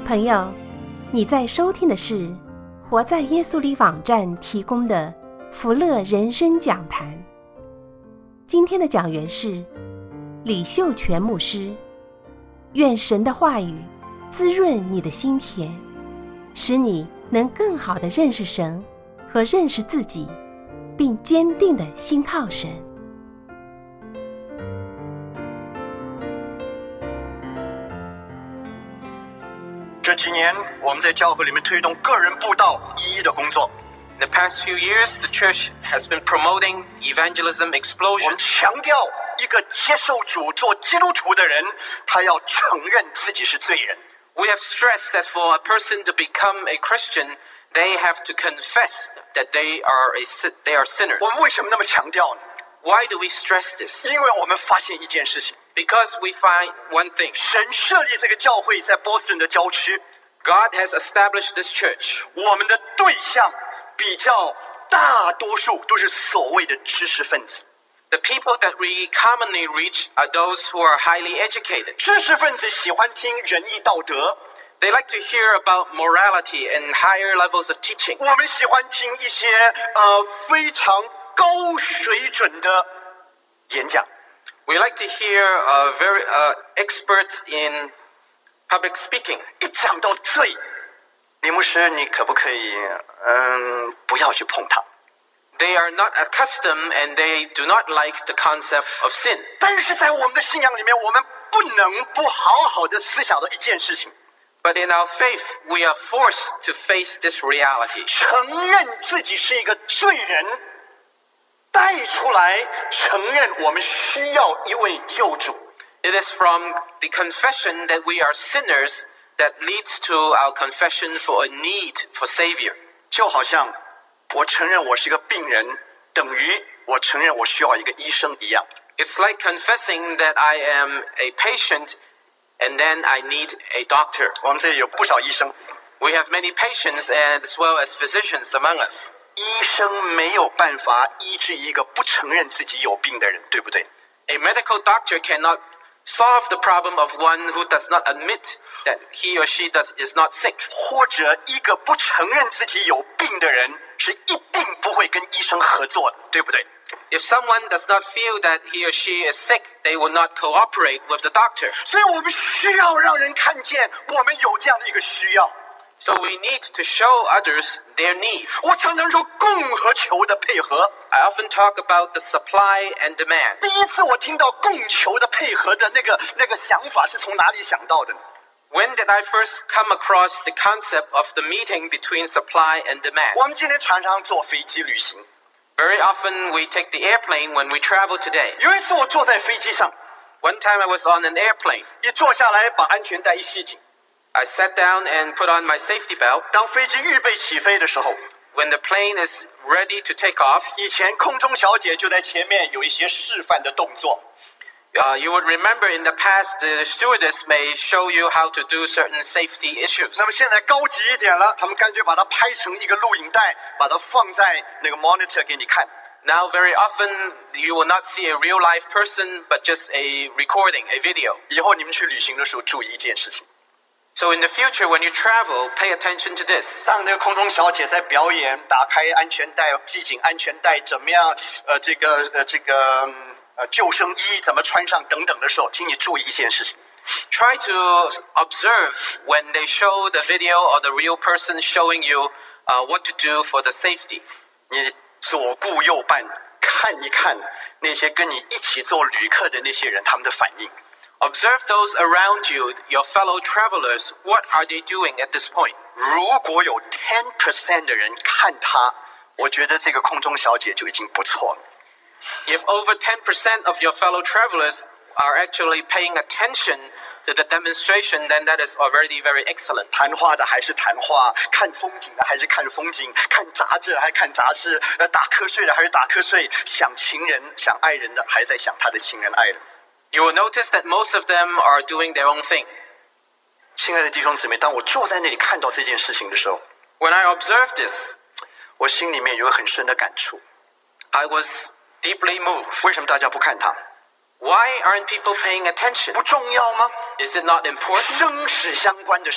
朋友，你在收听的是活在耶稣里网站提供的福乐人生讲坛。今天的讲员是李秀全牧师。愿神的话语滋润你的心田，使你能更好地认识神和认识自己，并坚定地信靠神。 这几年我们在教会里面推动个人布道一一的工作。 In the past few years, the church has been promoting evangelism 我 explosion. 们强调一个接受主做基督徒的人，他要承认自己是罪人。 We have stressed that for a person to become a Christian, they have to confess that they are sinners. 我们为什么那么强调呢？ Why do we stress this? 因为我们发现一件事情， Because we find one thing. 神设立这个教会在波士顿的郊区， God has established this church. 我们的对象比较大多数都是所谓的知识分子。 The people that we commonly reach are those who are highly educated. 知识分子喜欢听仁义道德， They like to hear about morality and higher levels of teaching. 我们喜欢听一些非常高水准的演讲。 We like to hear very experts in public speaking. 一讲到罪，李牧师，你可不可以不要去碰它？ They are not accustomed and they do not like the concept of sin. 但是在我们的信仰里面，我们不能不好好的思想到一件事情： But in our faith, we are forced to face this reality. 承认自己是一个罪人，带出来承认我们需要一位救主。 It is from the confession that we are sinners that leads to our confession for a need for Savior. 就好像我承认我是一个病人，等于我承认我需要一个医生一样。 It's like confessing that I am a patient and then I need a doctor. 我们这里有不少医生， We have many patients as well as physicians among us. 医生没有办法医治一个不承认自己有病的人，对不对？ A medical doctor cannot solve the problem of one who does not admit that he or she is not sick. 或者一个不承认自己有病的人是一定不会跟医生合作的，对不对？ If someone does not feel that he or she is sick, they will not cooperate with the doctor. 所以我们需要让人看见我们有这样的一个需要。 So we need to show others their needs. 我常常说供和求的配合。 I often talk about the supply and demand. 第一次我听到供求的配合的那个想法是从哪里想到的呢？ When did I first come across the concept of the meeting between supply and demand? 我们今天常常坐飞机旅行， Very often we take the airplane when we travel today. 有一次我坐在飞机上， One time I was on an airplane. 一坐下来把安全带一系紧， I sat down and put on my safety belt. 当飞机预备起飞的时候， When the plane is ready to take off, 以前空中小姐就在前面有一些示范的动作。 you would remember in the past the stewardess may show you how to do certain safety issues. 那么现在高级一点了，他们干脆把它拍成一个录影带，把它放在那个 monitor 给你看。 Now very often you will not see a real life person but just a recording, a video. 以后你们去旅行的时候注意一件事情： So in the future when you travel, pay attention to this. 当那个空中小姐在表演打开安全带、系紧安全带，怎么样？救生衣怎么穿上等等的时候，请你注意一件事情。 Try to observe when they show the video or the real person showing you what to do for the safety. 你左顾右盼，看一看那些跟你一起做旅客的那些人，他们的反应。 Observe those around you, your fellow travelers. What are they doing at this point? 如果有 10% 的人看他，我觉得这个空中小姐就已经不错了。 If over 10% of your fellow travelers are actually paying attention to the demonstration, then that is already very excellent. 谈话的还是谈话，看风景的还是看风景，看杂志还是看杂志，打瞌睡的还是打瞌睡，想情人想爱人的还在想他的情人爱人。 You will notice that most of them are doing their own thing. 亲爱的弟兄姊妹，当我坐在那里看到这件事情的时候， When I observed this, 我心里面有很深的感触。 I was deeply moved. 为什么大家不看他？ Why aren't people paying attention? 不重要吗？ Is it not important? 生死相关的事情。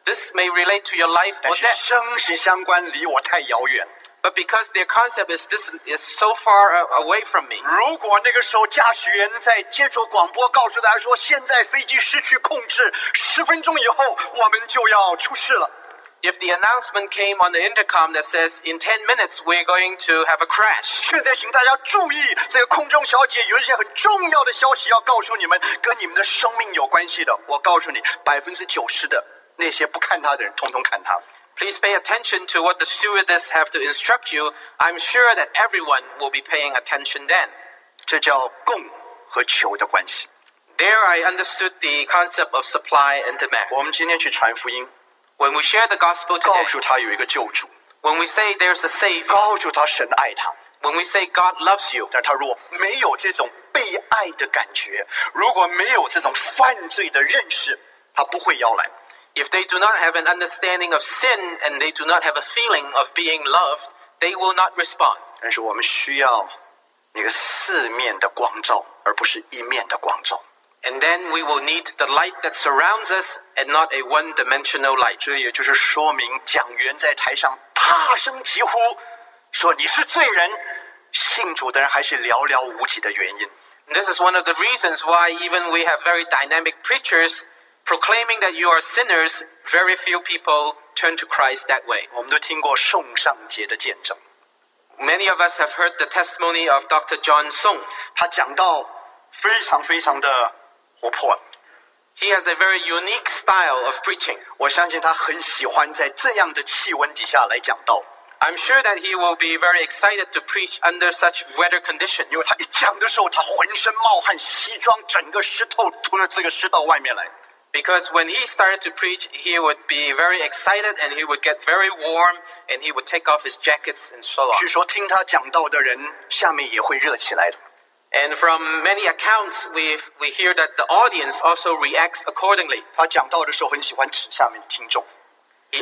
This may relate to your life 但 or 是 death. 生死相关，离我太遥远。 But because their concept is this is so far away from me. 如果那个时候驾驶员在接触广播告诉大家说，现在飞机失去控制，10分钟以后我们就要出事了。 If the announcement came on the intercom that says, in 10 minutes we're going to have a crash. 现在请大家注意，这个空中小姐有一些很重要的消息要告诉你们，跟你们的生命有关系的。我告诉你，90%的那些不看他的人，统统看他。 Please pay attention to what the stewardess have to instruct you. I'm sure that everyone will be paying attention then. 这叫供和求的关系。 There I understood the concept of supply and demand. 我们今天去传福音， When we share the gospel 告 today, 诉他有一个救主， when we say there's a Savior, 告诉他神爱他。 when we say God loves you, 但他如果没有这种被爱的感觉，如果没有这种犯罪的认识，他不会要来。 if they do not have an understanding of sin and they do not have a feeling of being loved, they will not respond. 但是我们需要那个四面的光照，而不是一面的光照。 And then we will need the light that surrounds us and not a one-dimensional light. 这也就是说明讲员在台上大声疾呼说你是罪人，信主的人还是寥寥无几的原因。 This is one of the reasons why even we have very dynamic preachers proclaiming that you are sinners, very few people turn to Christ that way. 我们都听过宋尚杰的见证， Many of us have heard the testimony of Dr. John Song. 他讲到非常的活泼。 He has a very unique style of preaching. 我相信他很喜欢在这样的气温底下来讲道， I'm sure that he will be very excited to preach under such weather conditions. 因为他一讲的时候，他浑身冒汗，西装整个湿透，除了这个湿到外面来。 Because when he started to preach, he would be very excited and he would get very warm and he would take off his jackets and so on. 据说听他讲道的人，下面也会热起来的。 And from many accounts, we hear that the audience also reacts accordingly. 他讲道的时候很喜欢指下面的听众， He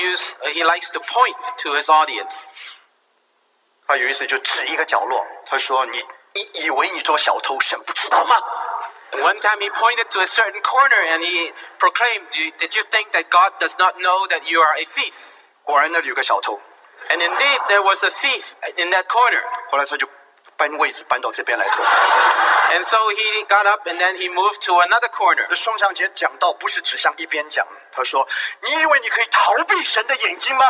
likes to point to his audience. 他有一次就指一个角落，他说：“你以为你做小偷，神不知道吗？” And one time he pointed to a certain corner and he proclaimed, did you think that God does not know that you are a thief? 果然那里有个小偷， And indeed, there was a thief in that corner. 后来他就搬位置搬到这边来坐。 And so he got up and then he moved to another corner. 那宋尚杰讲道不是只向一边讲，他说：“你以为你可以逃避神的眼睛吗？”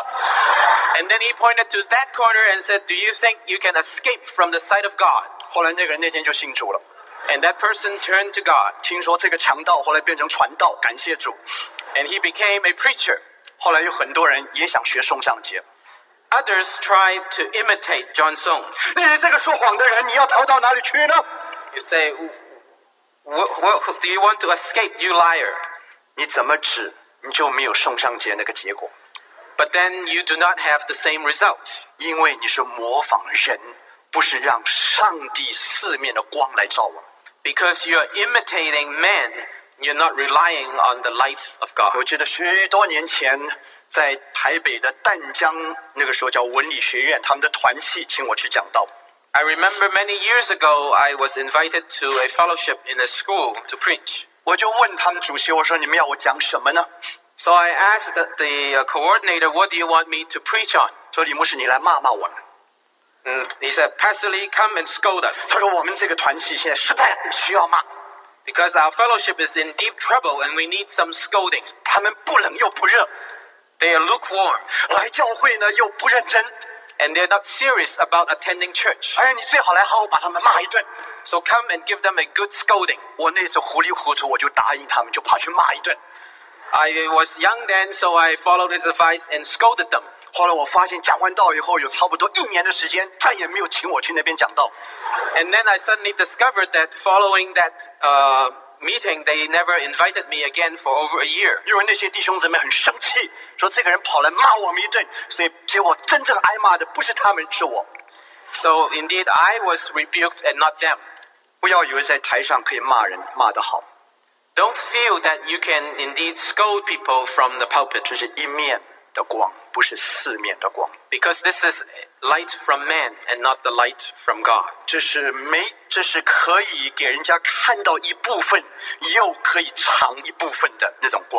And then he pointed to that corner and said, do you think you can escape from the sight of God? 后来那个人那天就信主了。 And that person turned to God. 听说这个强盗后来变成传道，感谢主。 And he became a preacher. 后来有很多人也想学宋尚杰。 Others tried to imitate John Song. 你这个说谎的人，你要逃到哪里去呢？ You say, do you want to escape, you liar? 你怎么指，你就没有宋尚杰那个结果， But then you do not have the same result. 因为你是模仿人，不是让上帝四面的光来照我们。 Because you're imitating men, you're not relying on the light of 我 God. 记得许多年前，在台北的淡江，那个时候叫文理学院，他们的团契请我去讲道。 I remember many years ago, I was invited to a fellowship in a school to preach. 我就问他们主席，我说你们要我讲什么呢？ So I asked the coordinator, what do you want me to preach on? 说李牧师，你来骂我呢。 He said, Pastor Lee, come and scold us. 他说我们这个团契现在实在需要骂， Because our fellowship is in deep trouble and we need some scolding. 他们不冷又不热， They are lukewarm 来教会呢又不认真。 and they're not serious about attending church. 哎，你最好来好好把他们骂一顿。 So come and give them a good scolding. 我那次糊里糊涂，我就答应他们，就跑去骂一顿。 I was young then, so I followed his advice and scolded them. 后来我发现讲完道以后，有差不多1年的时间，再也没有请我去那边讲道。 And then I suddenly discovered that following that meeting, they never invited me again for over a year. 因为那些弟兄姊妹很生气，说这个人跑来骂我们一顿，所以结果真正挨骂的不是他们，是我。 So indeed, I was rebuked and not them. 不要以为在台上可以骂人，骂得好， Don't feel that you can indeed scold people from the pulpit, 这是一面的光，不是四面的光。 because this is light from man and not the light from God. 这是可以给人家看到一部分，又可以藏一部分的那种光。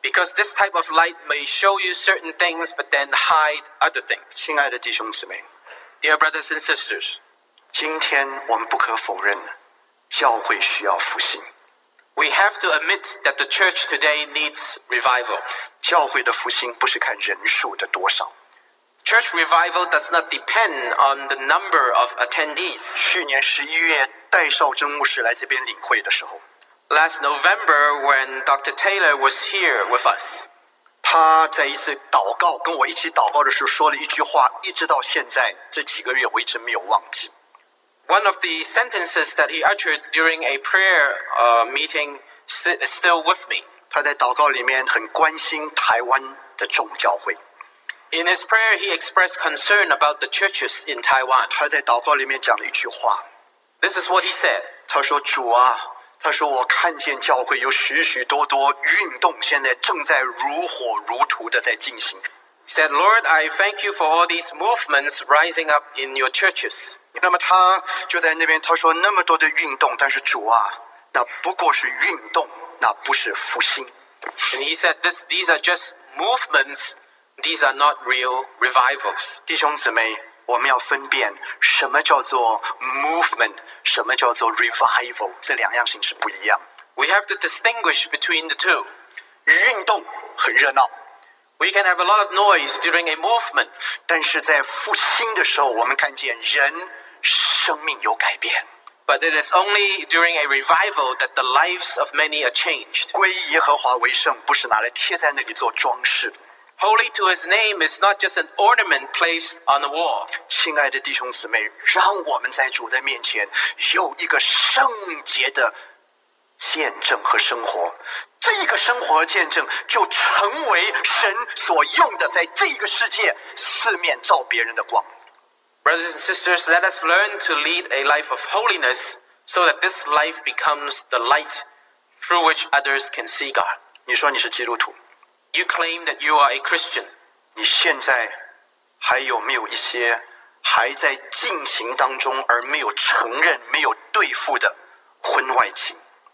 Because this type of light may show you certain things, but then hide other things. 亲爱的弟兄姊妹， Dear brothers and sisters, 今天我们不可否认，教会需要复兴。 we have to admit that the church today needs revival. 教会的复兴不是看人数的多少。 Church revival does not depend on the number of attendees. 去年11月，戴绍真牧师来这边领会的时候， Last November, when Dr. Taylor was here with us, 他在一次祷告跟我一起祷告的时候说了一句话，一直到现在这几个月我一直没有忘记。 one of the sentences that he uttered during a prayer meeting is still with me. 他在祷告里面很关心台湾的众教会。 In his prayer, he expressed concern about the churches in Taiwan. 他在祷告里面讲了一句话， This is what he said. 他说：“主啊，他说我看见教会有许许多多运动，现在正在如火如荼的在进行。 He said, Lord, I thank you for all these movements rising up in your churches. 那么他就在那边他说那么多的运动，但是主啊，那不过是运动，那不是复兴。 And he said, these are just movements. These are not real revivals. 弟兄姊妹，我们要分辨什么叫做 movement， 什么叫做 revival， 这两样形式不一样。 We have to distinguish between the two. 运动很热闹， We can have a lot of noise during a movement, 但是在复兴的时候，我们看见人生命有改变。 but it is only during a revival that the lives of many are changed. 归以耶和华为圣，不是拿来贴在那里做装饰。 Holy to his name is not just an ornament placed on a wall. 亲爱的弟兄姊妹，让我们在主的面前有一个圣洁的见证和生活。这一个生活和见证就成为神所用的，在这个世界四面照别人的光。 Brothers and sisters, let us learn to lead a life of holiness so that this life becomes the light through which others can see God. 你说你是基督徒， You claim that you are a Christian. 你现在还有没有一些还在进行当中而没有承认、没有对付的婚外情？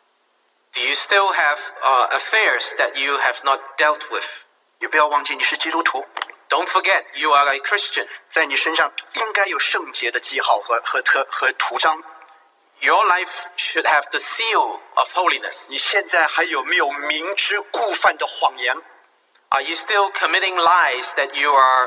Do you still have affairs that you have not dealt with? 也不要忘记你是基督徒， Don't forget, you are a Christian. 在你身上应该有圣洁的记号和图章。 Your life should have the seal of holiness. 你现在还有没有明知故犯的谎言？ Are you still committing lies that you are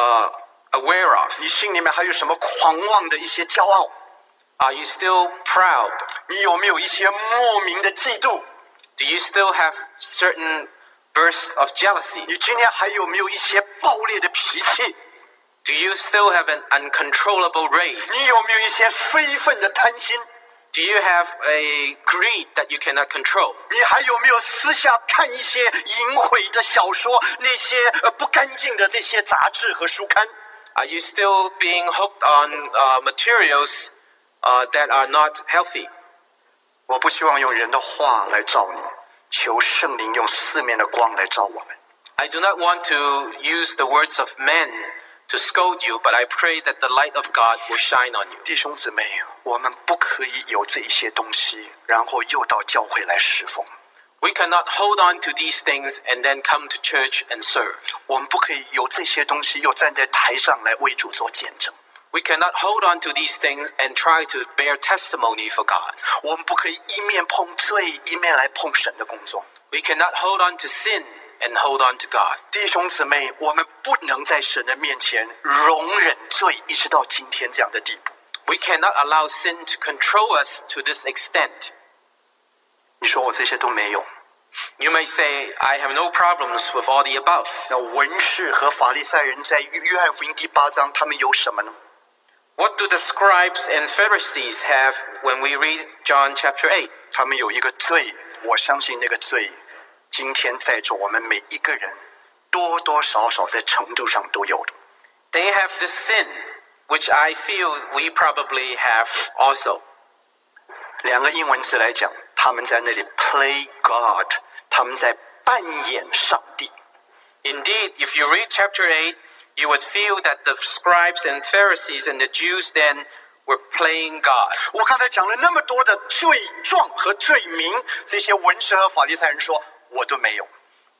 aware of? 你心里面还有什么狂妄的一些骄傲？ Are you still proud? 你有没有一些莫名的嫉妒？ Do you still have certain bursts of jealousy? 你今天还有没有一些暴烈的脾气？ Do you still have an uncontrollable rage? 你有没有一些非分的贪心？ Do you have a greed that you cannot control? 你还有没有私下看一些淫秽的小说，那些不干净的这些杂志和书刊？ Are you still being hooked on materials that are not healthy? 我不希望用人的话来照你，求圣灵用四面的光来照我们。 I do not want to use the words of men to scold you, but I pray that the light of God will shine on you. 弟兄姊妹，我们不可以有这一些东西，然后又到教会来侍奉。 We cannot hold on to these things and then come to church and serve. 我们不可以有这些东西，又站在台上来为主做见证。 We cannot hold on to these things and try to bear testimony for God. 我们不可以一面碰罪，一面来碰神的工作。 We cannot hold on to sin and hold on to God. 弟兄姊妹，我们不能在神的面前容忍罪，一直到今天这样的地步。 We cannot allow sin to control us to this extent. 你说我这些都没有， You may say, I have no problems with all the above. 那文士和法利赛人在约翰福音第8章，他们有什么呢？ What do the scribes and Pharisees have when we read John chapter 8? 他们有一个罪，我相信那个罪，今天在座我们每一个人多多少少在程度上都有的。 They have this sin, which I feel we probably have also. 两个英文词来讲，他们在那里 play God， 他们在扮演上帝。 Indeed, if you read chapter 8, you would feel that the scribes and Pharisees and the Jews then were playing God. 我刚才讲了那么多的罪状和罪名，这些文士和法利赛人说我都没有。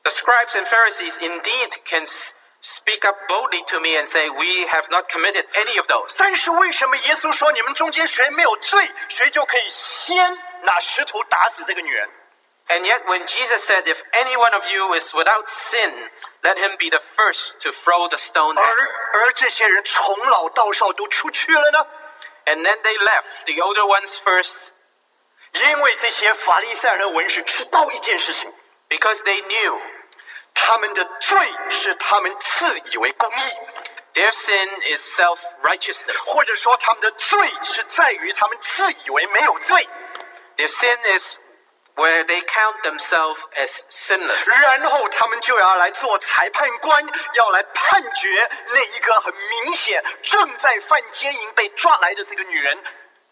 The scribes and Pharisees indeed can speak up boldly to me and say, we have not committed any of those. 但是为什么耶稣说你们中间谁没有罪，谁就可以先拿石头打死这个女人？ And yet when Jesus said, if any one of you is without sin, let him be the first to throw the stone at her. 而这些人从老到少都出去了呢？ And then they left, the older ones first, 因为这些法利赛人文士知道一件事情， because they knew 他们的罪是他们自以为公义， their sin is self-righteousness. 或者说他们的罪是在于他们自以为没有罪， Their sin is where they count themselves as sinless. 然后他们就要来做裁判官，要来判决那一个很明显正在犯奸淫被抓来的这个女人，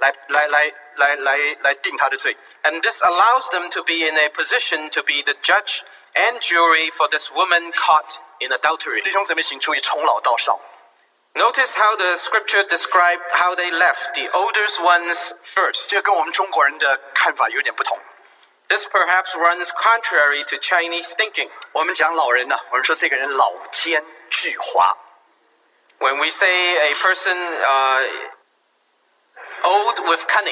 来定她的罪。 And this allows them to be in a position to be the judge and jury for this woman caught in adultery. 弟兄姊妹，请注意，从老到少。 Notice how the scripture described how they left, the oldest ones first. 这跟我们中国人的看法有点不同。 This perhaps runs contrary to Chinese thinking. 我们讲老人呢，我们说这个人老奸巨猾。 When we say a person old with cunning,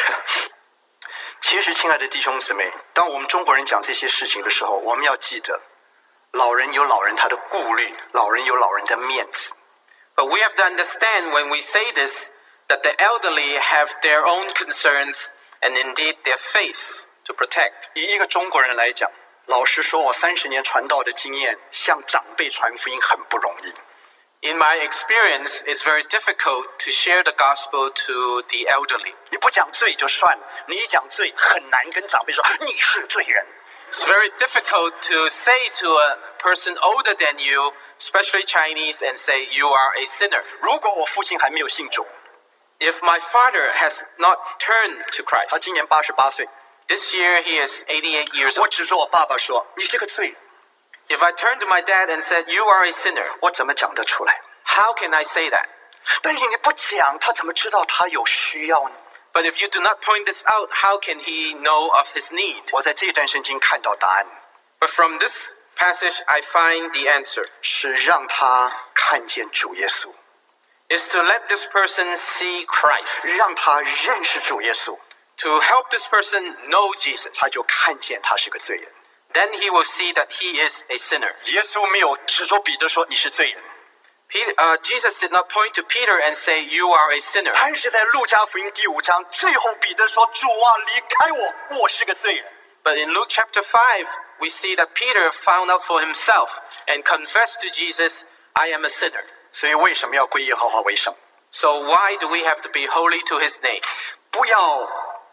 其实，亲爱的弟兄姊妹，当我们中国人讲这些事情的时候，我们要记得，老人有老人他的顾虑，老人有老人的面子。 but we have to understand when we say this that the elderly have their own concerns and indeed their face to protect. 以一个中国人来讲，老实说，我30年传道的经验，向长辈传福音很不容易。 In my experience, it's very difficult to share the gospel to the elderly. 你不讲罪就算了，你一讲罪，很难跟长辈说你是罪人。 It's very difficult to say to a person older than you, especially Chinese, and say you are a sinner. 如果我父亲还没有信主， If my father has not turned to 他 Christ, 今年88岁， this year he is 88 years 我 old. 指着我爸爸说：“你是个罪人。” If I turned to my dad and said, you are a sinner, 我怎么讲得出来？ how can I say that? 但是你不讲，他怎么知道他有需要呢？ But if you do not point this out, how can he know of his need? 我在这段圣经看到答案， But from this passage, I find the answer 是让他看见主耶稣， is to let this person see Christ, 让他认识主耶稣， to help this person know Jesus. 他就看见他是个罪人。 Then he will see that he is a sinner. 耶稣没有指着彼得说你是罪人， Jesus did not point to Peter and say, you are a sinner. 但是在路加福音第5章最后，彼得说：“主啊，离开我，我是个罪人。” But in Luke chapter 5, we see that Peter found out for himself and confessed to Jesus, I am a sinner. 所以为什么要归耶和华为圣？ So why do we have to be holy to his name? 不要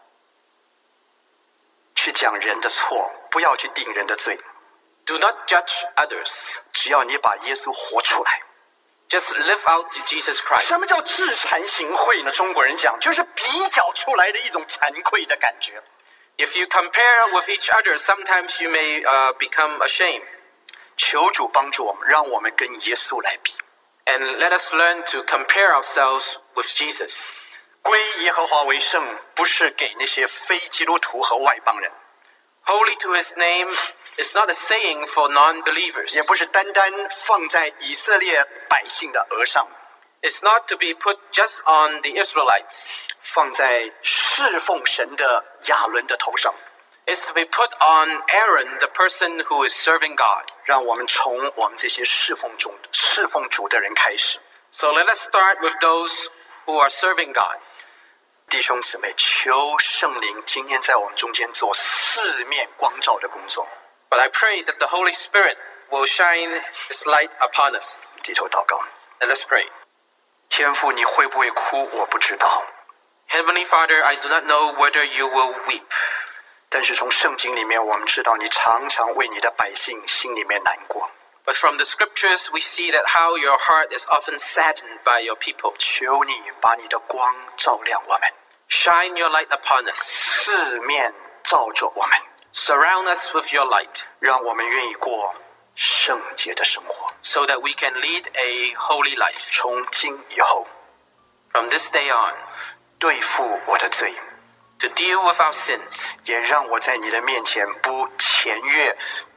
去讲人的错，不要去定人的罪， Do not judge others. 只要你把耶稣活出来。 Just live out Jesus Christ. 什么叫自惭形秽呢？中国人讲就是比较出来的一种惭愧的感觉。 If you compare with each other, sometimes you may become ashamed. 求主帮助我们，让我们跟耶稣来比。 And let us learn to compare ourselves with Jesus. 归耶和华为圣，不是给那些非基督徒和外邦人， Holy to his name is not a saying for non-believers. 也不是单单放在以色列百姓的额上， It's not to be put just on the Israelites. 放在侍奉神的亚伦的头上。 It's to be put on Aaron, the person who is serving God. 让我们从我们这些侍奉主的人开始。 So let us start with those who are serving God. 弟兄姊妹，求圣灵今天在我们中间做四面光照的工作。 But I pray that the Holy Spirit will shine his light upon us. 低头祷告。 And let's pray. 天父，你会不会哭？我不知道。 Heavenly Father, I do not know whether you will weep. 但是从圣经里面，我们知道你常常为你的百姓心里面难过。 But from the scriptures, we see that how your heart is often saddened by your people. 求你把你的光照亮我们， Shine your light upon us. 四面照着我们， Surround us with your light 让我们愿意过圣洁的生活。 so that we can lead a holy life. 从今以后， From this day on, 对付我的罪， to deal with our sins, 也让我在你的面前不僭越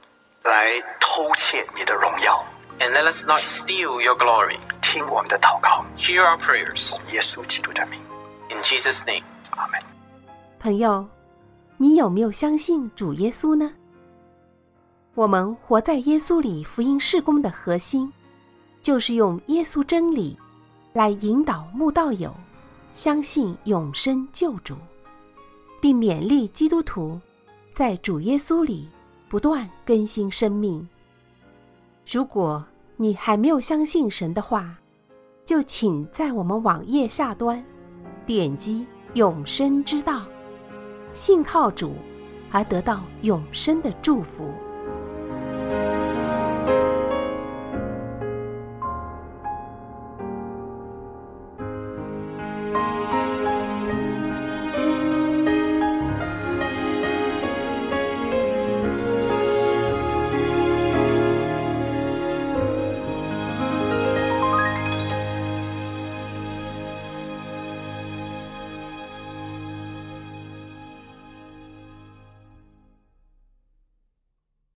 来偷窃你的荣耀。 And let us not steal your glory. 听我们的祷告， Hear our prayers. 耶稣基督的名， In Jesus' name. 阿们。 朋友，你有没有相信主耶稣呢？我们活在耶稣里福音事工的核心，就是用耶稣真理来引导慕道友相信永生救主，并勉励基督徒在主耶稣里不断更新生命。如果你还没有相信神的话，就请在我们网页下端点击永生之道，信靠主而得到永生的祝福。